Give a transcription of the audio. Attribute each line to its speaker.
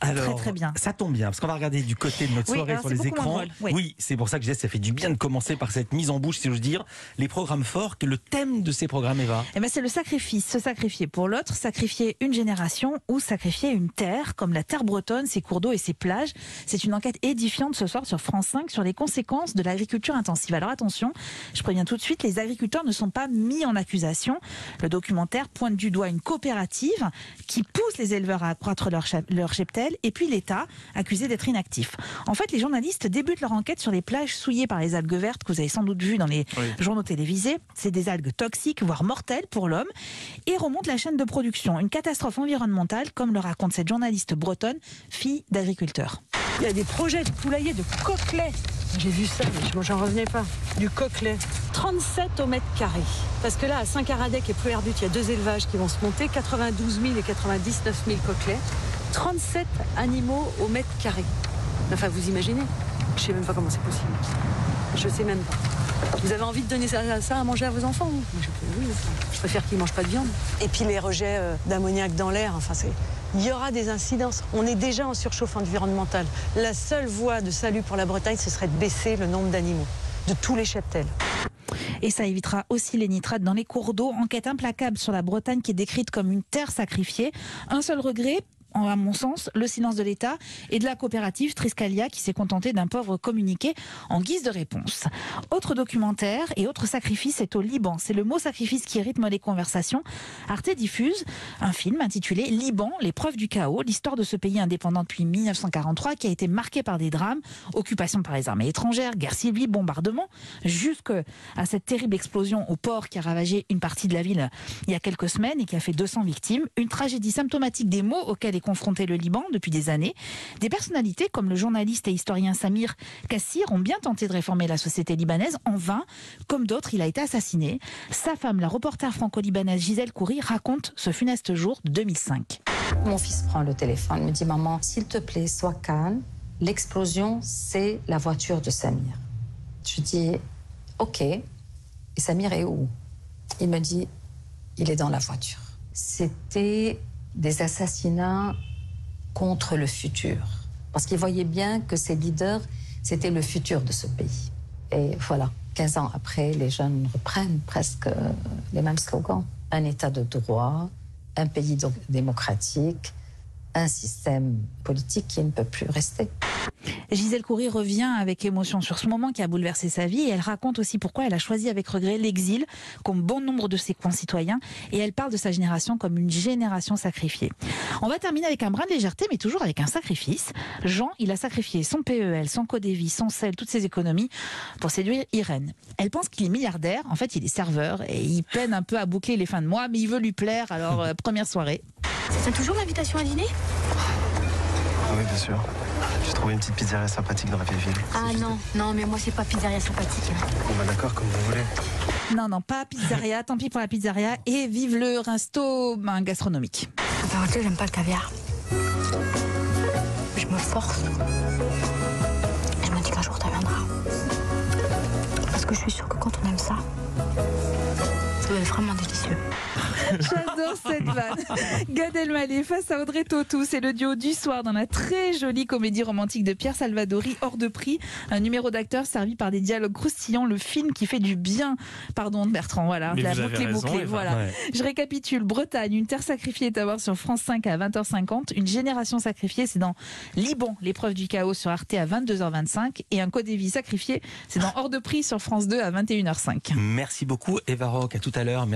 Speaker 1: Alors,
Speaker 2: très bien.
Speaker 1: Ça tombe bien, parce qu'on va regarder du côté de notre soirée sur les écrans. Oui, c'est pour ça que je disais, ça fait du bien de commencer par cette mise en bouche, si j'ose dire. Les programmes forts, le thème de ces programmes, Eva.
Speaker 2: C'est le sacrifice. Se sacrifier pour l'autre, sacrifier une génération ou sacrifier une terre, comme la terre bretonne, ses cours d'eau et ses plages. C'est une enquête édifiante ce soir sur France 5 sur les conséquences de l'agriculture intensive. Alors attention, je préviens tout de suite, les agriculteurs ne sont pas mis en accusation. Le documentaire pointe du doigt une coopérative qui pousse les éleveurs à accroître leur cheptel, et puis l'État, accusé d'être inactif. En fait, les journalistes débutent leur enquête sur les plages souillées par les algues vertes que vous avez sans doute vues dans les journaux télévisés. C'est des algues toxiques, voire mortelles pour l'homme, et remontent la chaîne de production. Une catastrophe environnementale, comme le raconte cette journaliste bretonne, fille d'agriculteur.
Speaker 3: Il y a des projets de poulailler de coquelets. J'ai vu ça, mais j'en revenais pas. Du coquelet. 37 au mètre carré. Parce que là, à Saint-Caradec et Plouerdut, il y a 2 élevages qui vont se monter. 92 000 et 99 000 coquelets. 37 animaux au mètre carré. Enfin, vous imaginez? Je sais même pas comment c'est possible. Je sais même pas. Vous avez envie de donner ça à manger à vos enfants? Oui, je préfère qu'ils ne mangent pas de viande. Et puis les rejets d'ammoniac dans l'air, il y aura des incidences. On est déjà en surchauffe environnementale. La seule voie de salut pour la Bretagne, ce serait de baisser le nombre d'animaux, de tous les cheptels.
Speaker 2: Et ça évitera aussi les nitrates dans les cours d'eau. Enquête implacable sur la Bretagne qui est décrite comme une terre sacrifiée. Un seul regret, à mon sens, le silence de l'État et de la coopérative Triskalia qui s'est contentée d'un pauvre communiqué en guise de réponse. Autre documentaire et autre sacrifice est au Liban. C'est le mot sacrifice qui rythme les conversations. Arte diffuse un film intitulé Liban, l'épreuve du chaos, l'histoire de ce pays indépendant depuis 1943 qui a été marqué par des drames, occupation par les armées étrangères, guerre civile, bombardement, jusqu'à cette terrible explosion au port qui a ravagé une partie de la ville il y a quelques semaines et qui a fait 200 victimes. Une tragédie symptomatique des maux auxquels est confronté le Liban depuis des années. Des personnalités comme le journaliste et historien Samir Kassir ont bien tenté de réformer la société libanaise. En vain, comme d'autres, il a été assassiné. Sa femme, la reporter franco-libanaise Gisèle Khoury, raconte ce funeste jour de 2005.
Speaker 4: Mon fils prend le téléphone, me dit « Maman, s'il te plaît, sois calme. L'explosion, c'est la voiture de Samir. » Je dis « Ok. Et Samir est où ?» Il me dit « Il est dans la voiture. » C'était des assassinats contre le futur. Parce qu'ils voyaient bien que ces leaders, c'était le futur de ce pays. Et voilà, 15 ans après, les jeunes reprennent presque les mêmes slogans. Un état de droit, un pays démocratique, un système politique qui ne peut plus rester.
Speaker 2: Gisèle Khoury revient avec émotion sur ce moment qui a bouleversé sa vie et elle raconte aussi pourquoi elle a choisi avec regret l'exil, comme bon nombre de ses concitoyens, et elle parle de sa génération comme une génération sacrifiée. On va terminer avec un brin de légèreté, mais toujours avec un sacrifice. Jean, il a sacrifié son PEL, son Codévis, son sel, toutes ses économies pour séduire Irène. Elle pense qu'il est milliardaire, en fait il est serveur et il peine un peu à boucler les fins de mois, mais il veut lui plaire, alors première soirée.
Speaker 5: C'est toujours l'invitation à dîner?
Speaker 6: Ah oui, bien sûr. J'ai trouvé une petite pizzeria sympathique dans la vieille ville.
Speaker 5: Ah non, mais moi c'est pas pizzeria sympathique.
Speaker 6: Bon bah d'accord, comme vous voulez.
Speaker 2: Non, pas pizzeria, tant pis pour la pizzeria, et vive le resto gastronomique.
Speaker 5: En vérité, j'aime pas le caviar. Je me force. Je me dis qu'un jour ça viendra. Parce que je suis sûre que quand on aime ça, ça doit être vraiment délicieux.
Speaker 2: J'adore cette vanne. Gad Elmaleh face à Audrey Tautou, c'est le duo du soir dans la très jolie comédie romantique de Pierre Salvadori, Hors de prix, un numéro d'acteur servi par des dialogues croustillants, le film qui fait du bien. Pardon Bertrand, voilà,
Speaker 1: mais
Speaker 2: la boucle. Voilà.
Speaker 1: Ouais.
Speaker 2: Je récapitule, Bretagne, une terre sacrifiée est à voir sur France 5 à 20h50, une génération sacrifiée, c'est dans Liban, l'épreuve du chaos sur Arte à 22h25, et un Codévis sacrifié, c'est dans Hors de prix sur France 2 à 21h05.
Speaker 1: Merci beaucoup Eva Rock, à tout à l'heure.